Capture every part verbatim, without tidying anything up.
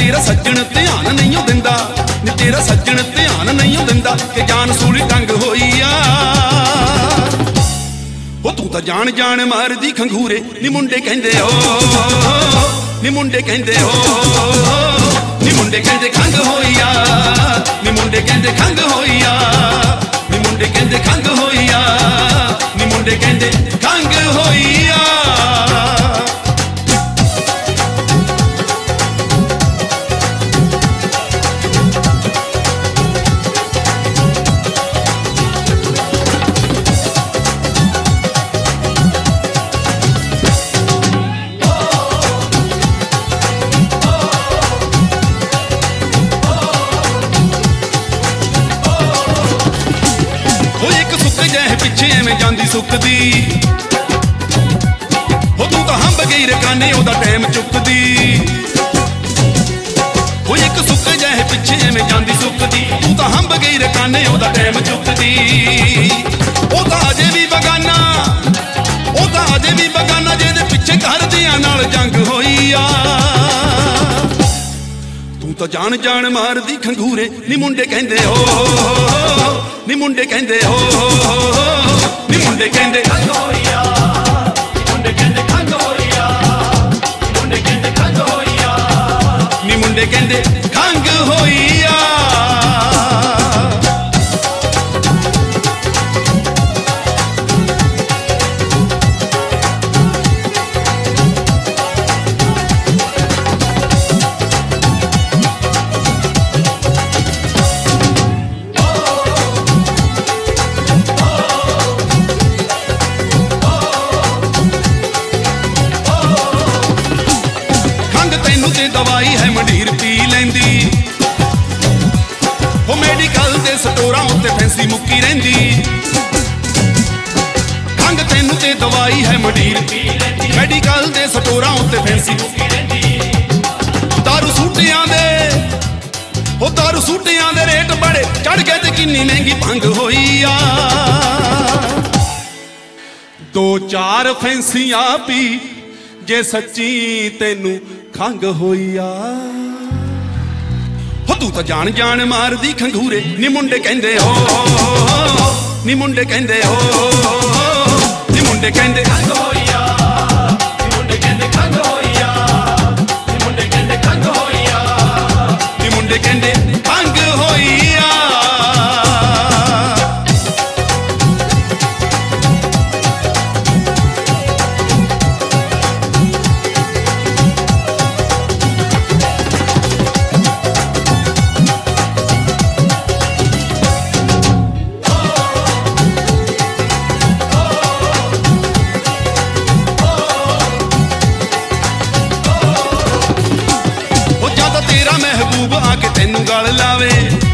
तेरा सज्जन ध्यान नहीं दिंदा, नी तेरा सज्जन ध्यान नहीं दिंदा कि जान सूली टंग होई आ। ओ तू तां जान जान मारदी खंगूरे, नी मुंडे कहंदे ओ, नी मुंडे कहंदे ओ, नी मुंडे कहंदे खंग होई आ, नी मुंडे कहंदे खंग होई आ, नी मुंडे कहंदे खंग होई आ, नी मुंडे कहंदे खंग होई आ। पिछे एवें जांदी सुकदी, हो तू तां हंब गई रकाने ओदा टाइम चुकदी। हो एक सुक जाए पिछे एवें जांदी सुकदी, तू तां हंब गई रकाने ओदा टाइम चुकदी। ओ तां अजे भी बगाना, ओ तां अजे भी बगाना जेदे पिछे घर दियां नाल जंग होई आ। तू तां जान जान मारदी खंगूरे, नी मुंडे कहंदे ओ, नी मुंडे कहंदे ओ, नी मुंडे कहंदे खंग होई आ, नी मुंडे कहंदे खंग होई आ, नी मुंडे कहंदे खंग होई आ, नी मुंडे कहंदे खंग होई आ। दवाई है मंडीर पी लेंदी, हो मेडिकल दे स्टोरां उत्ते फैंसी मुक्की रहिंदी। खंग तैनू ते दवाई है मंडीर पी लेंदी, मेडिकल दे स्टोरां उत्ते फैंसी मुक्की रहिंदी। दारू सूटियां दे, हो दारू सूटियां दे रेट बड़े चढ़ गए ते किन्नी महंगी भंग होई आ। दो चार फैंसियां पी जे सच्ची तैनू खंग होई आ। हो तू तां जान जान मारदी खंगूरे, नी मुंडे कहंदे ओ, नी मुंडे कहंदे ओ, नी मुंडे कहंदे खंग होई आ, नी मुंडे कहंदे खंग होई आ, नी मुंडे कहंदे खंग होई आ, नी मुंडे कहंदे खंग होई आ। महबूब आके तेनू गल लावे,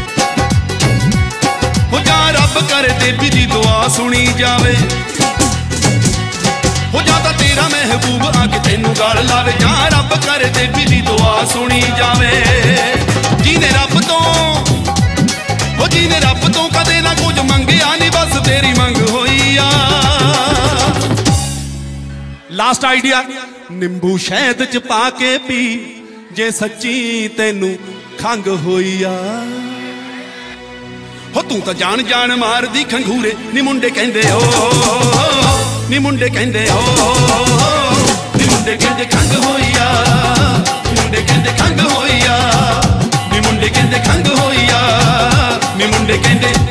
हो जा रब करे देवी दी दुआ सुनी जावे। हो जा तां तेरा महबूब आके तेनू गल लावे, जा रब करे देवी दी दुआ सुनी जावे। जीने रब तो, हो जीने रब तो कदे ना कुछ मंगिया नी, बस तेरी मंग होई आ। लास्ट आइडिया, निंबू शहद च पा के पी जे सच्ची तैनू खंग होई आ। हो तू तां जान जान मारदी खंगूरे, नी मुंडे कहंदे ओ, नी मुंडे कहंदे ओ, नी मुंडे कहंदे खंग होई आ, नी मुंडे कहंदे खंग होई आ, नी मुंडे कहंदे खंग होई आ, नी मुंडे कहंदे